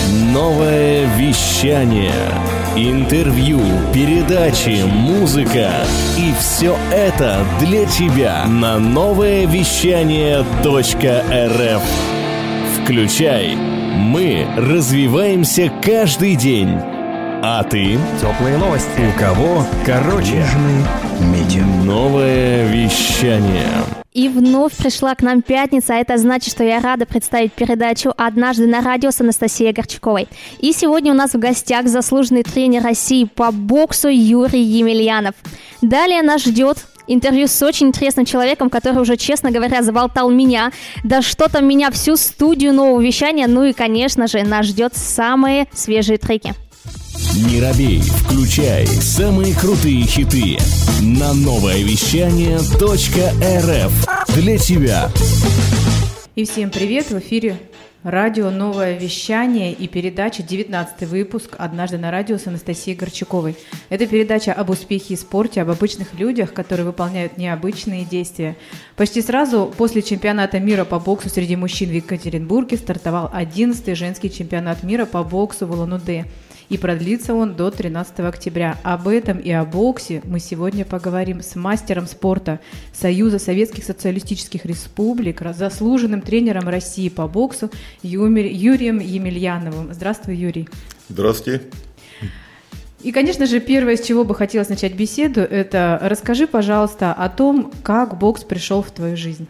Новое вещание. Интервью, передачи, музыка. И все это для тебя на новоевещание.рф. Включай. Мы развиваемся каждый день. А ты? Теплые новости. У кого? Короче. Метео. Новое вещание. И вновь пришла к нам пятница, а это значит, что я рада представить передачу «Однажды на радио» с Анастасией Горчаковой. И сегодня у нас в гостях заслуженный тренер России по боксу Юрий Емельянов. Далее нас ждет интервью с очень интересным человеком, который уже, честно говоря, заболтал меня. Да что там меня, всю студию нового вещания. Ну и, конечно же, нас ждет самые свежие треки. Не робей, включай самые крутые хиты на новоевещание.рф для тебя. И всем привет, в эфире радио «Новое вещание» и передача 19-й выпуск «Однажды на радио» с Анастасией Горчаковой. Это передача об успехе и спорте, об обычных людях, которые выполняют необычные действия. Почти сразу после чемпионата мира по боксу среди мужчин в Екатеринбурге стартовал 11-й женский чемпионат мира по боксу в Улан-Удэ. И продлится он до 13 октября. Об этом и о боксе мы сегодня поговорим с мастером спорта Союза Советских Социалистических Республик, заслуженным тренером России по боксу Юрием Емельяновым. Здравствуй, Юрий. Здравствуйте. И, конечно же, первое, с чего бы хотелось начать беседу, это расскажи, пожалуйста, о том, как бокс пришел в твою жизнь.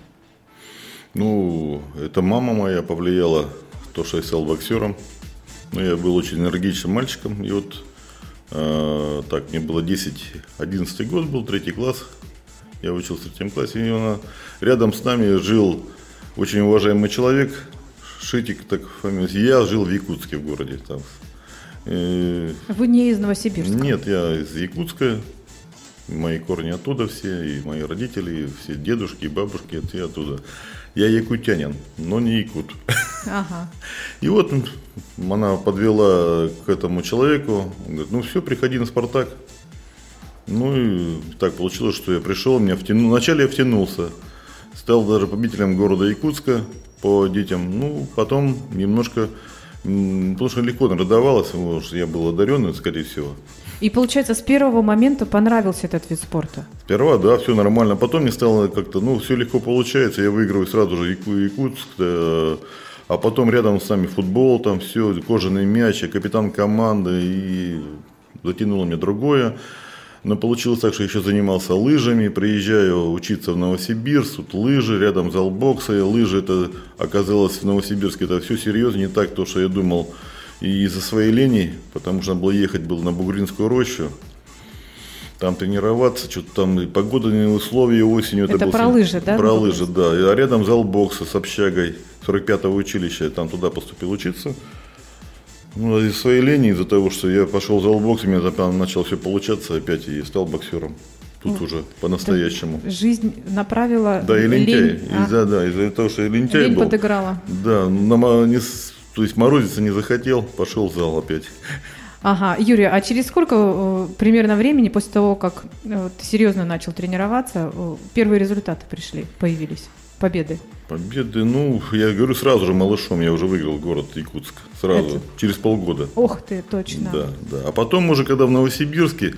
Это мама моя повлияла, то, что я стал боксером. Я был очень энергичным мальчиком, и мне было 11 год, был 3 класс, я учился в 3 классе, и рядом с нами жил очень уважаемый человек, Шитик, так фамилия, я жил в Якутске, в городе. Там. Вы не из Новосибирска? Нет, я из Якутска, мои корни оттуда все, и мои родители, и все дедушки, и бабушки, все оттуда. Я якутянин, но не якут. Ага. И вот она подвела к этому человеку, говорит, все, приходи на «Спартак». И так получилось, что я пришел, вначале я втянулся, стал даже победителем города Якутска по детям, потом немножко, потому что легко надавалось, потому что я был одаренный, скорее всего. И получается, с первого момента понравился этот вид спорта? Сперва, да, все нормально, потом мне стало как-то, все легко получается, я выигрываю сразу же Якутск, а потом рядом с нами футбол, там все, кожаный мяч, я капитан команды, и затянуло мне другое. Но получилось так, что я еще занимался лыжами, приезжаю учиться в Новосибирск, тут лыжи, рядом зал бокса, лыжи, это оказалось в Новосибирске, это все серьезно, не так, то, что я думал. И из-за своей лени, потому что надо было ехать на Бугринскую рощу, там тренироваться, что-то там и погодные условия осенью. Это про лыжи, да? Про лыжи, да. А рядом зал бокса с общагой 45-го училища, я там туда поступил учиться. Из-за своей лени, из-за того, что я пошел в зал бокса, у меня там начало все получаться опять, и стал боксером. Тут уже по-настоящему. Жизнь направила. Да, и лентяй. Из-за того, что я лентяй лень был. подыграла. Да, то есть морозиться не захотел, пошел в зал опять. Ага, Юрий, а через сколько примерно времени после того, как ты серьезно начал тренироваться, первые результаты появились, победы? Победы, я говорю, сразу же малышом я уже выиграл город Якутск, сразу, через полгода. Ох ты, точно. Да. А потом уже, когда в Новосибирске,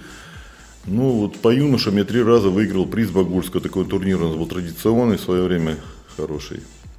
по юношам я 3 раза выиграл приз Багульского, такой турнир у нас был традиционный в свое время, хороший.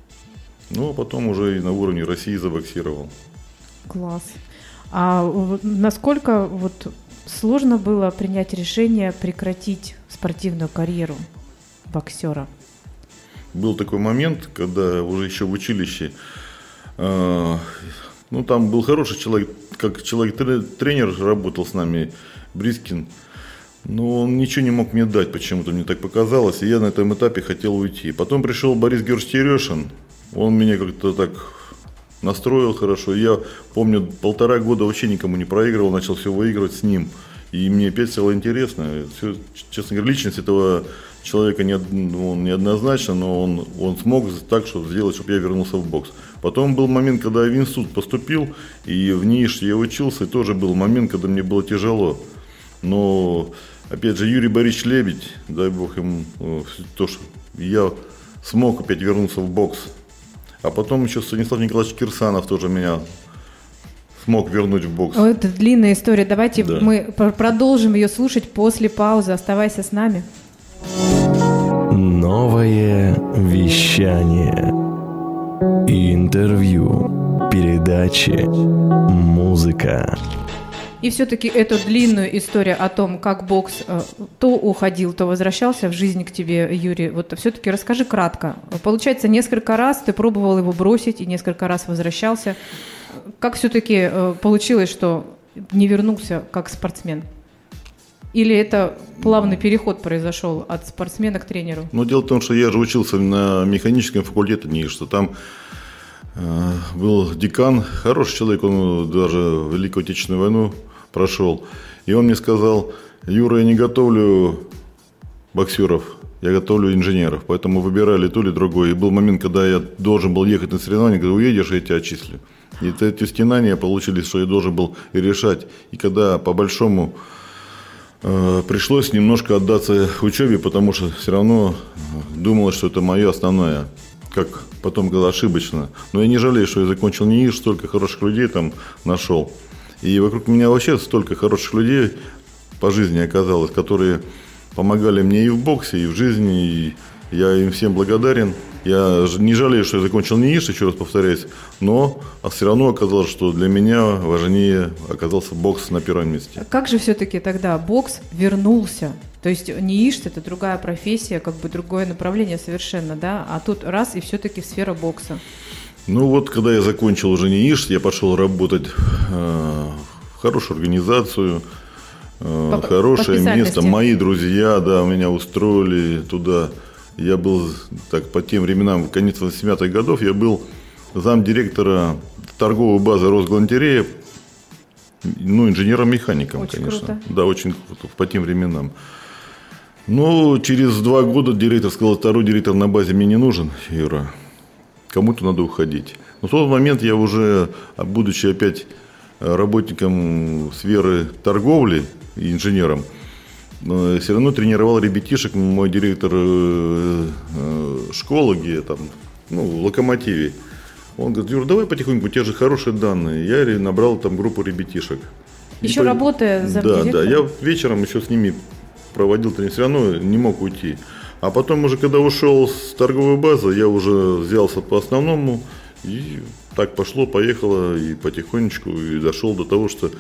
А потом уже и на уровне России забоксировал. Класс. А насколько сложно было принять решение прекратить спортивную карьеру боксера? Был такой момент, когда уже еще в училище, там был хороший человек, как человек-тренер работал с нами, Брискин, но он ничего не мог мне дать, почему-то мне так показалось, и я на этом этапе хотел уйти. Потом пришел Борис Георгиевич Терешин, он меня как-то так настроил хорошо. Я помню, 1,5 года вообще никому не проигрывал, начал все выигрывать с ним. И мне опять стало интересно. Все, честно говоря, личность этого человека он неоднозначно, но он смог так, чтобы сделать, чтобы я вернулся в бокс. Потом был момент, когда я в институт поступил, и в НИИШ я учился, и тоже был момент, когда мне было тяжело. Но, опять же, Юрий Борисович Лебедь, дай бог ему, то, что я смог опять вернуться в бокс. А потом еще Станислав Николаевич Кирсанов тоже меня смог вернуть в бокс. Это длинная история. Давайте мы продолжим ее слушать после паузы. Оставайся с нами. Новое вещание. Интервью. Передачи. Музыка. И все-таки эту длинную историю о том, как бокс то уходил, то возвращался в жизнь к тебе, Юрий, вот все-таки расскажи кратко. Получается, несколько раз ты пробовал его бросить и несколько раз возвращался. Как все-таки получилось, что не вернулся как спортсмен? Или это плавный переход произошел от спортсмена к тренеру? Ну, дело в том, что я же учился на механическом факультете НИИ, там был декан, хороший человек, он даже Великую Отечественную войну прошел. И он мне сказал: Юра, я не готовлю боксеров, я готовлю инженеров, поэтому выбирали то или другое. И был момент, когда я должен был ехать на соревнования, когда уедешь, я тебя отчислю. И эти стенания получились, что я должен был и решать. И когда по-большому пришлось немножко отдаться учебе, потому что все равно думалось, что это мое основное. Как потом было ошибочно. Но я не жалею, что я закончил НИИ, столько хороших людей там нашел. И вокруг меня вообще столько хороших людей по жизни оказалось, которые помогали мне и в боксе, и в жизни. И я им всем благодарен. Я не жалею, что я закончил НИИ, еще раз повторяюсь. Но все равно оказалось, что для меня важнее оказался бокс на первом месте. Как же все-таки тогда бокс вернулся? То есть НИИШ – это другая профессия, как бы другое направление совершенно, да? А тут раз и все-таки сфера бокса. Ну вот, когда я закончил уже НИИШ, я пошел работать в хорошую организацию, хорошее место. Мои друзья, да, меня устроили туда. Я был, так, по тем временам, в конец 80-х годов, я был замдиректора торговой базы Росгалантерея, ну, инженером-механиком, очень конечно. Круто. Да, очень круто, по тем временам. Но через 2 года директор сказал: второй директор на базе мне не нужен, Юра, кому-то надо уходить. Но в тот момент я уже, будучи опять работником сферы торговли и инженером, все равно тренировал ребятишек, мой директор школы, где там, ну, в Локомотиве. Он говорит: Юра, давай потихоньку, у тебя же хорошие данные. Я набрал там группу ребятишек. Еще работая замдиректором? Да, я вечером еще с ними проводил тренинг, все равно не мог уйти. А потом уже, когда ушел с торговой базы, я уже взялся по основному. И так пошло, поехало, и потихонечку и дошел до того, что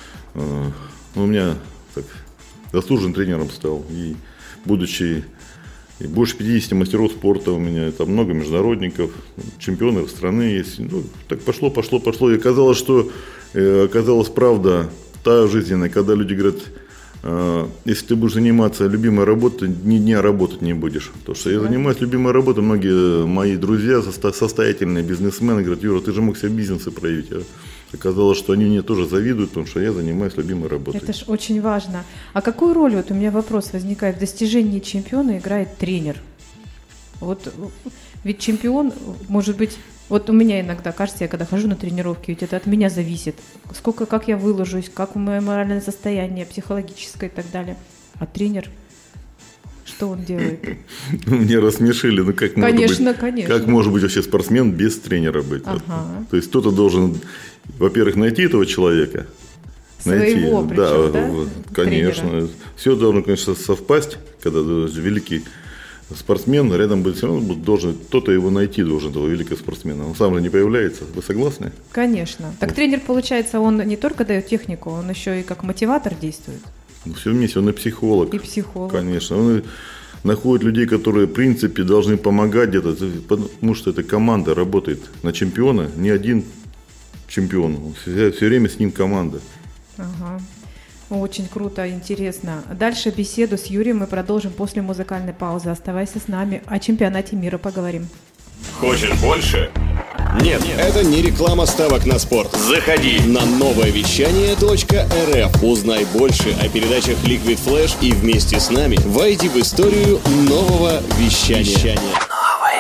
у меня так, заслуженным тренером стал. И будучи больше 50 мастеров спорта у меня, там много международников, чемпионов страны есть. Ну, так пошло. И оказалось, что оказалась правда та жизненная, когда люди говорят: если ты будешь заниматься любимой работой, ни дня работать не будешь. Потому что я занимаюсь любимой работой. Многие мои друзья, состоятельные бизнесмены, говорят: Юра, ты же мог себе бизнесы проявить. Оказалось, что они мне тоже завидуют, потому что я занимаюсь любимой работой. Это ж очень важно. А какую роль, вот у меня вопрос возникает, в достижении чемпиона играет тренер? Вот ведь чемпион, может быть, вот у меня иногда кажется, я когда хожу на тренировки, ведь это от меня зависит. Сколько, как я выложусь, как мое моральное состояние, психологическое и так далее. А тренер, что он делает? Меня рассмешили. Ну как конечно, может быть, конечно. Как может быть вообще спортсмен без тренера быть? Ага. То есть кто-то должен, во-первых, найти этого человека. Своего, найти, причем, да? Вот, конечно. Тренера. Все должно, конечно, совпасть, когда великий спортсмен, рядом быть, все равно должен, кто-то его найти должен, этого великого спортсмена. Он сам же не появляется. Вы согласны? Конечно. Так вот. Тренер, получается, он не только дает технику, он еще и как мотиватор действует. Все вместе, он и психолог. И психолог. Конечно. Он находит людей, которые, в принципе, должны помогать где-то, потому что эта команда работает на чемпиона, не один чемпион. Все время с ним команда. Ага. Очень круто, интересно. Дальше беседу с Юрием мы продолжим после музыкальной паузы. Оставайся с нами, о чемпионате мира поговорим. Хочешь больше? Нет, это не реклама ставок на спорт. Заходи На новоевещание.рф. Узнай больше о передачах Liquid Flash и вместе с нами войди в историю нового вещания. Новое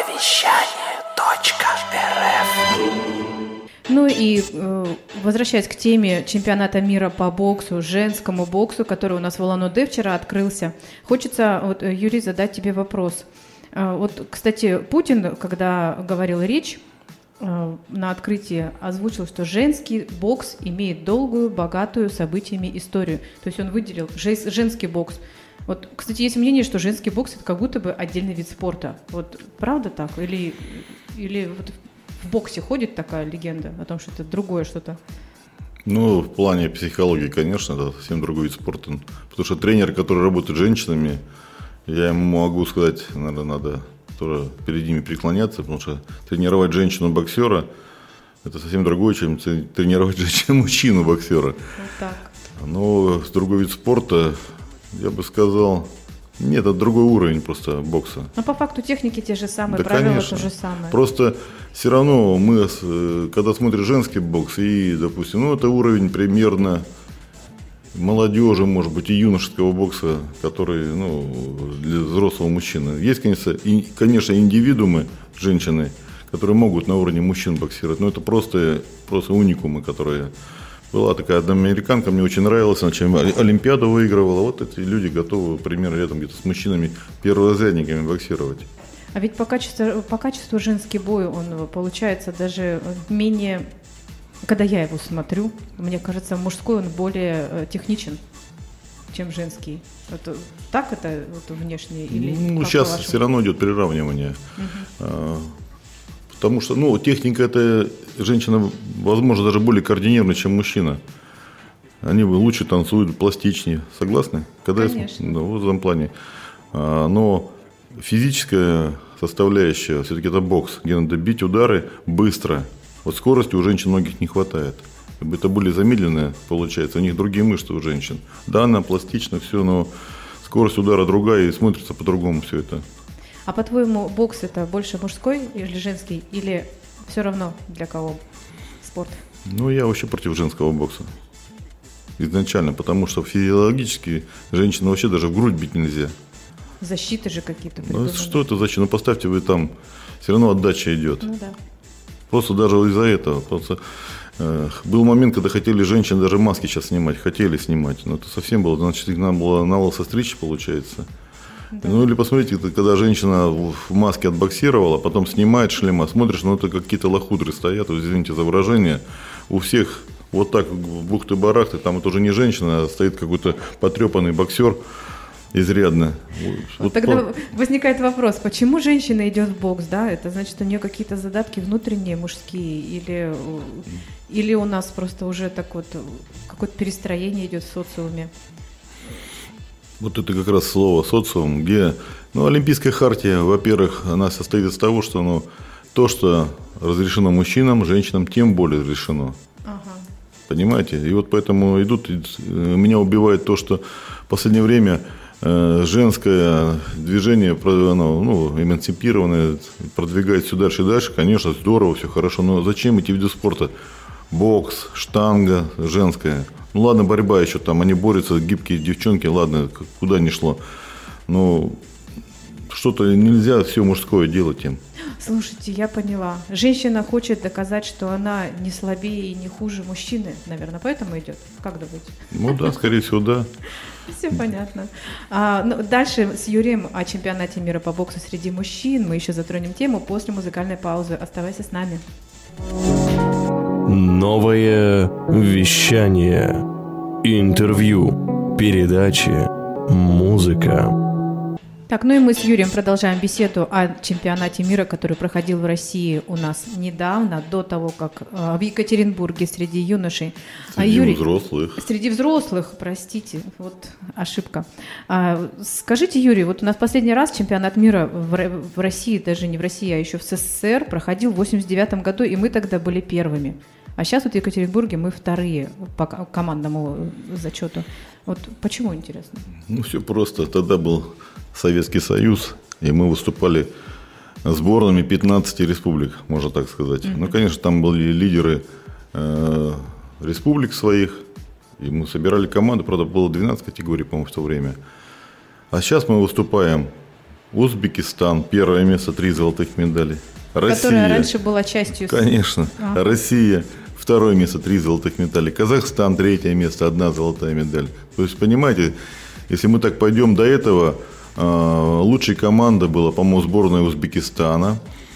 вещание.рф. Ну и возвращаясь к теме чемпионата мира по боксу, женскому боксу, который у нас в Улан-Удэ вчера открылся, хочется, вот, Юрий, задать тебе вопрос. Вот, кстати, Путин, когда говорил речь, на открытии озвучил, что женский бокс имеет долгую, богатую событиями историю. То есть он выделил женский бокс. Вот, кстати, есть мнение, что женский бокс – это как будто бы отдельный вид спорта. Вот правда так? Или вот в боксе ходит такая легенда о том, что это другое что-то? Ну, в плане психологии, конечно, это совсем другой вид спорта. Потому что тренер, который работает с женщинами, я ему могу сказать, наверное, надо тоже перед ними преклоняться, потому что тренировать женщину-боксера – это совсем другое, чем тренировать женщину-мужчину-боксера. Вот так. Но с другой вид спорта, я бы сказал, нет, это другой уровень просто бокса. Но по факту техники те же самые, Да, правила конечно. то же самое. Просто все равно мы, когда смотрим женский бокс и, допустим, ну это уровень примерно молодежи, может быть, и юношеского бокса, который, ну, для взрослого мужчины. Есть, конечно, индивидуумы, женщины, которые могут на уровне мужчин боксировать, но это просто уникумы, которые... Была такая одна американка, мне очень нравилась, она чем Олимпиаду выигрывала. Вот эти люди готовы примерно рядом где-то с мужчинами, перворазрядниками боксировать. А ведь по качеству женский бой, он получается даже менее... Когда я его смотрю, мне кажется, мужской он более техничен, чем женский. Это, так это вот, внешне? Или ну, сейчас все равно идет приравнивание. Потому что, ну, техника это женщина, возможно, даже более координированная, чем мужчина. Они лучше танцуют, пластичнее. Согласны? Конечно. Да, вот в этом плане. Но физическая составляющая, все-таки это бокс, где надо бить удары быстро. Вот скорости у женщин многих не хватает. Это более замедленное получается. У них другие мышцы у женщин. Да, она пластична, все, но скорость удара другая и смотрится по-другому все это. А по-твоему, бокс это больше мужской или женский? Или все равно для кого спорт? Ну, я вообще против женского бокса. Изначально, потому что физиологически женщину вообще даже в грудь бить нельзя. Защиты же какие-то Ну, придуманы. что это защита? Ну, поставьте вы там, все равно отдача идет. Ну да. Просто даже из-за этого. Просто, был момент, когда хотели женщины даже маски сейчас снимать, хотели снимать. Но это совсем было, значит, их надо было на лысо стричь, получается. Да. Ну или посмотрите, когда женщина в маске отбоксировала, потом снимает шлем, а смотришь, ну это какие-то лохудры стоят, вот, извините за выражение, у всех вот так бухты-барахты, там это уже не женщина, а стоит какой-то потрепанный боксер изрядно. Вот тогда возникает вопрос, почему женщина идет в бокс, да? Это значит, у нее какие-то задатки внутренние, мужские, или у нас просто уже так вот какое-то перестроение идет в социуме? Вот это как раз слово «социум», где, ну, Олимпийская хартия, во-первых, она состоит из того, что, ну, то, что разрешено мужчинам, женщинам тем более разрешено. Ага. Понимаете? И вот поэтому меня убивает то, что в последнее время женское движение, оно, ну, эмансипированное, продвигает все дальше и дальше. Конечно, здорово, все хорошо, но зачем эти виды спорта? Бокс, штанга женская. Ну ладно, борьба еще там, они борются, гибкие девчонки, ладно, куда ни шло. Но что-то нельзя все мужское делать им. Слушайте, я поняла. Женщина хочет доказать, что она не слабее и не хуже мужчины, наверное, поэтому идет. Как думаете? Ну да, скорее всего, да. Все понятно. Ну, дальше с Юрием о чемпионате мира по боксу среди мужчин мы еще затронем тему после музыкальной паузы. Оставайся с нами. Новое вещание. Интервью. Передачи. Музыка. Так, ну и мы с Юрием продолжаем беседу о чемпионате мира, который проходил в России у нас недавно, до того, как в Екатеринбурге среди юношей. Среди взрослых. Среди взрослых, простите, вот ошибка. Скажите, Юрий, вот у нас последний раз чемпионат мира в России, даже не в России, а еще в СССР, проходил в 1989 году, и мы тогда были первыми. А сейчас вот в Екатеринбурге мы вторые по командному зачету. Вот почему, интересно? Ну, все просто. Тогда был Советский Союз, и мы выступали сборными 15 республик, можно так сказать. Ну, конечно, там были лидеры республик своих, и мы собирали команды, правда, было 12 категорий, по-моему, в то время. А сейчас мы выступаем Узбекистан, первое место, 3 золотых медали. Россия, которая раньше была частью... Конечно, Россия, второе место, 3 золотых медали. Казахстан, третье место, 1 золотая медаль. То есть, понимаете, если мы так пойдем до этого, лучшей командой была, по-моему, сборная Узбекистана.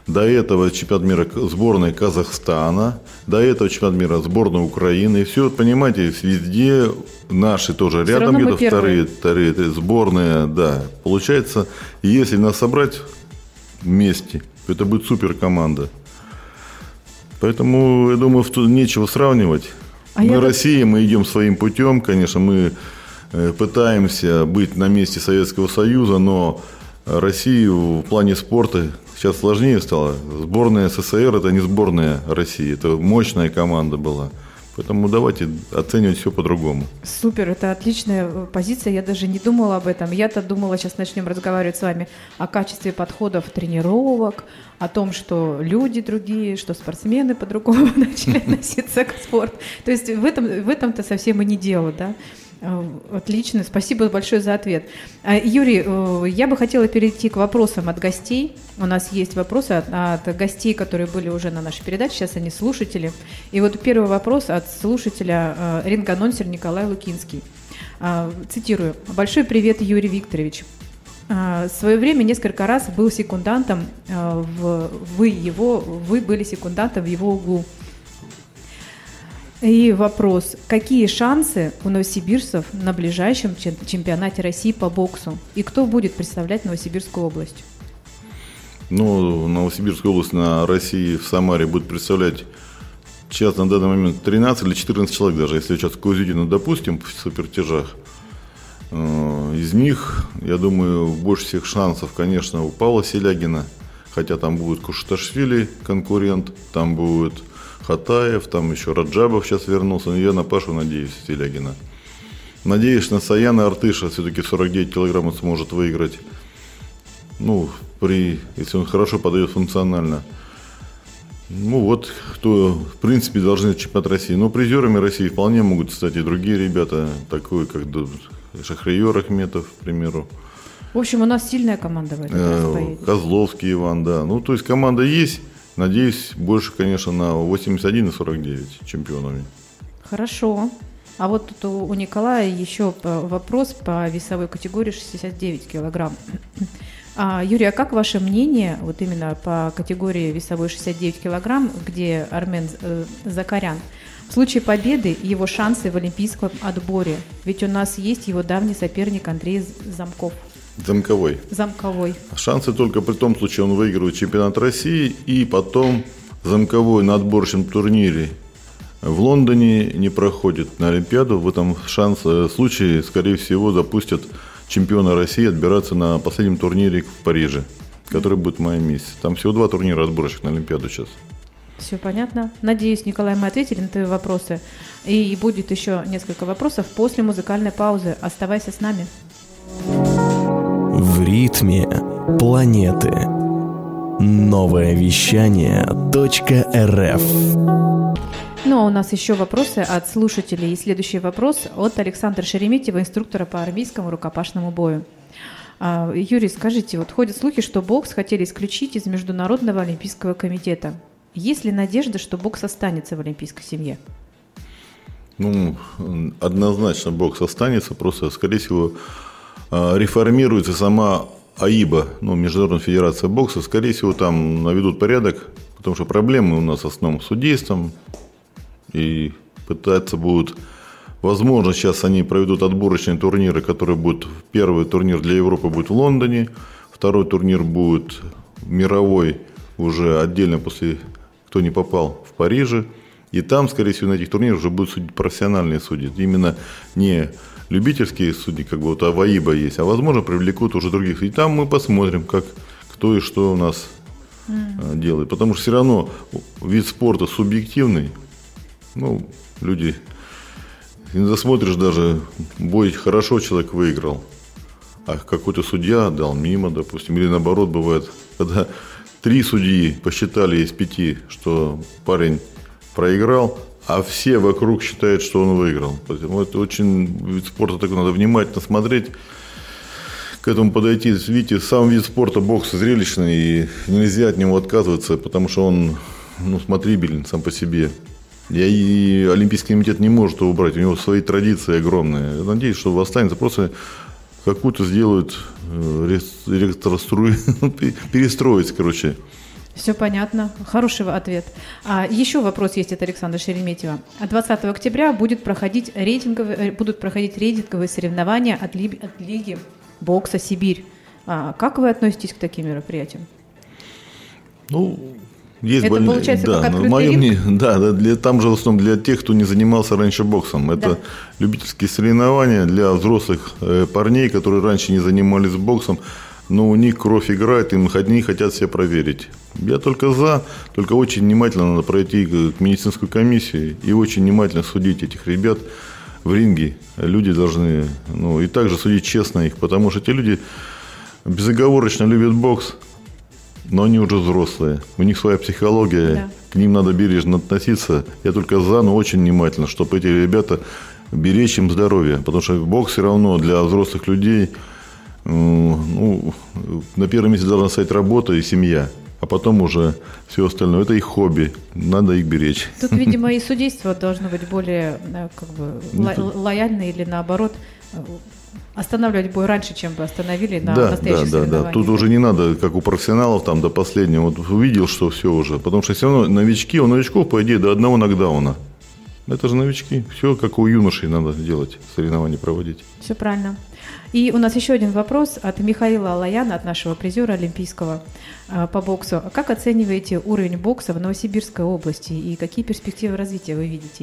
До этого чемпионат мира сборная Казахстана, до этого чемпионат мира сборная Украины. И все, понимаете, везде наши тоже рядом где-то вторые сборные, да. Получается, если нас собрать вместе, то это будет супер команда. Поэтому, я думаю, тут нечего сравнивать. Мы Россия, мы идем своим путем, конечно, мы пытаемся быть на месте Советского Союза, но Россию в плане спорта сейчас сложнее стало. Сборная СССР – это не сборная России, это мощная команда была. Поэтому давайте оценивать все по-другому. Супер, это отличная позиция, я даже не думала об этом. Я-то думала, сейчас начнем разговаривать с вами о качестве подходов тренировок, о том, что люди другие, что спортсмены по-другому начали относиться к спорту. То есть в этом-то совсем и не дело, да? Отлично, спасибо большое за ответ. Юрий, я бы хотела перейти к вопросам от гостей. У нас есть вопросы от гостей, которые были уже на нашей передаче, сейчас они слушатели. И вот первый вопрос от слушателя ринг-анонсер Николай Лукинский. Цитирую. «Большой привет, Юрий Викторович. В свое время несколько раз был секундантом, вы были секундантом в его углу. И вопрос, какие шансы у новосибирцев на ближайшем чемпионате России по боксу? И кто будет представлять Новосибирскую область? Ну, Новосибирскую область на России в Самаре будет представлять сейчас на данный момент 13 или 14 человек даже, если сейчас Кузютина допустим в супертяжах. Из них, я думаю, больше всех шансов, конечно, у Павла Селягина, хотя там будет Кушаташвили конкурент, там будет Хатаев, там еще Раджабов сейчас вернулся, но я на Пашу надеюсь, Селягина. Надеюсь, на Саяна Артыша все-таки 49 килограммов сможет выиграть, ну, если он хорошо подает функционально. Ну вот, кто, в принципе, должны чемпионат России. Но призерами России вполне могут стать и другие ребята, такие как Шахриер Ахметов, к примеру. В общем, у нас сильная команда в этом раз поедет. Козловский Иван, да. Ну, то есть команда есть. Надеюсь, больше, конечно, на 81 и 49 чемпионами. Хорошо. А вот тут у Николая еще вопрос по весовой категории 69 килограмм. Юрий, а как ваше мнение вот именно по категории весовой 69 килограмм, где Армен Закарян, в случае победы его шансы в олимпийском отборе? Ведь у нас есть его давний соперник Андрей Замковой. Шансы только при том случае, он выигрывает чемпионат России, и потом Замковой на отборочном турнире в Лондоне не проходит на Олимпиаду. В этом случае, скорее всего, допустят чемпиона России отбираться на последнем турнире в Париже, который будет в мае месяце. Там всего 2 турнира отборочных на Олимпиаду сейчас. Все понятно. Надеюсь, Николай, мы ответили на твои вопросы. И будет еще несколько вопросов после музыкальной паузы. Оставайся с нами. В ритме планеты. Новое вещание .рф. Ну, а у нас еще вопросы от слушателей. И следующий вопрос от Александра Шереметьева, инструктора по армейскому рукопашному бою. Юрий, скажите, вот ходят слухи, что бокс хотели исключить из Международного олимпийского комитета. Есть ли надежда, что бокс останется в олимпийской семье? Ну, однозначно бокс останется, просто, скорее всего, реформируется сама АИБа, ну, Международная федерация бокса, скорее всего, там наведут порядок, потому что проблемы у нас в основном с судейством, и пытаться будут, возможно, сейчас они проведут отборочные турниры, которые будут, первый турнир для Европы будет в Лондоне, второй турнир будет мировой, уже отдельно после, кто не попал, в Париже, и там, скорее всего, на этих турнирах уже будут судить профессиональные судьи, именно не любительские судьи, как бы вот АИБа есть, а возможно привлекут уже других. И там мы посмотрим, как, кто и что у нас делает. Потому что все равно вид спорта субъективный. Ну, люди, не засмотришь даже, бой хорошо человек выиграл, а какой-то судья дал мимо, допустим. Или наоборот бывает, когда 3 судьи посчитали из 5, что парень проиграл, а все вокруг считают, что он выиграл. Поэтому это очень вид спорта такой, надо внимательно смотреть, к этому подойти. Видите, сам вид спорта бокс зрелищный, и нельзя от него отказываться, потому что он, ну, смотрибелен сам по себе. И Олимпийский комитет не может его убрать, у него свои традиции огромные. Я надеюсь, что останется, просто какую-то сделают перестроить, короче, Все понятно. Хороший ответ. Еще вопрос есть от Александра Шереметьева. 20 октября будут проходить рейтинговые соревнования от Лиги бокса «Сибирь». Как вы относитесь к таким мероприятиям? Есть это получается да, как открытый ринг? Там же в основном для тех, кто не занимался раньше боксом. Это любительские соревнования для взрослых парней, которые раньше не занимались боксом, но у них кровь играет, им одни хотят себя проверить. Я только за, только очень внимательно надо пройти к медицинской комиссии и очень внимательно судить этих ребят в ринге. Люди должны, и также судить честно их, потому что эти люди безоговорочно любят бокс, но они уже взрослые, у них своя психология, к ним надо бережно относиться. Я только за, но очень внимательно, чтобы эти ребята беречь им здоровье, потому что бокс все равно для взрослых людей, на первом месте должна стоять работа и семья, а потом уже все остальное. Это их хобби, надо их беречь. Тут, видимо, и судейство должно быть более лояльное или наоборот останавливать бой раньше, чем бы остановили на настоящих соревнованиях. Да. Тут уже не надо, как у профессионалов, там до последнего. Вот увидел, что все уже. Потому что все равно новички, у новичков, по идее, до одного нокдауна. Это же новички. Все, как у юношей надо делать, соревнования проводить. Все правильно. И у нас еще один вопрос от Михаила Алаяна, от нашего призера олимпийского по боксу. Как оцениваете уровень бокса в Новосибирской области и какие перспективы развития вы видите?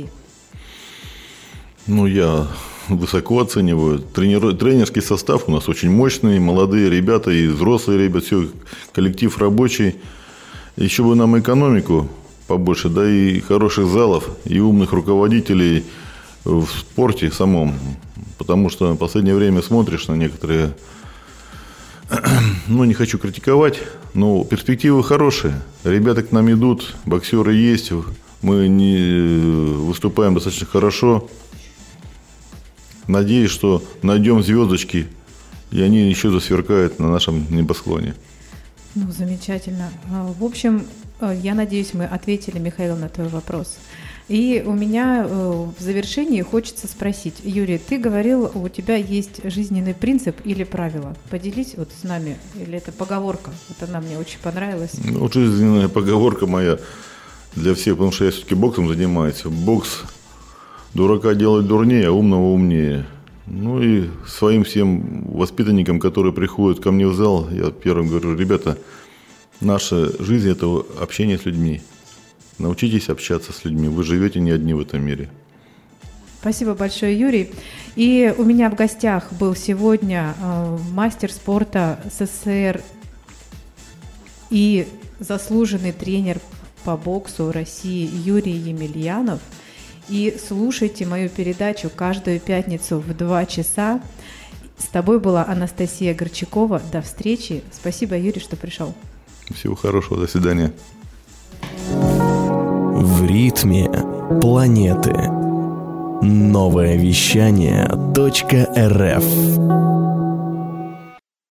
Я высоко оцениваю. Тренерский состав у нас очень мощный, молодые ребята и взрослые ребята, все, коллектив рабочий. Еще бы нам экономику побольше, да и хороших залов, и умных руководителей в спорте самом. Потому что в последнее время смотришь на некоторые, не хочу критиковать, но перспективы хорошие. Ребята к нам идут, боксеры есть, мы выступаем достаточно хорошо. Надеюсь, что найдем звездочки, и они еще засверкают на нашем небосклоне. Замечательно. В общем, я надеюсь, мы ответили, Михаил, на твой вопрос. И у меня в завершении хочется спросить. Юрий, ты говорил, у тебя есть жизненный принцип или правило. Поделись с нами, или это поговорка? Вот она мне очень понравилась. Жизненная поговорка моя для всех, потому что я все-таки боксом занимаюсь. Бокс дурака делает дурнее, а умного умнее. И своим всем воспитанникам, которые приходят ко мне в зал, я первым говорю: ребята, наша жизнь – это общение с людьми. Научитесь общаться с людьми. Вы живете не одни в этом мире. Спасибо большое, Юрий. И у меня в гостях был сегодня мастер спорта СССР и заслуженный тренер по боксу России Юрий Емельянов. И слушайте мою передачу каждую пятницу в 2 часа. С тобой была Анастасия Горчакова. До встречи. Спасибо, Юрий, что пришел. Всего хорошего. До свидания. В ритме планеты. Новое вещание .рф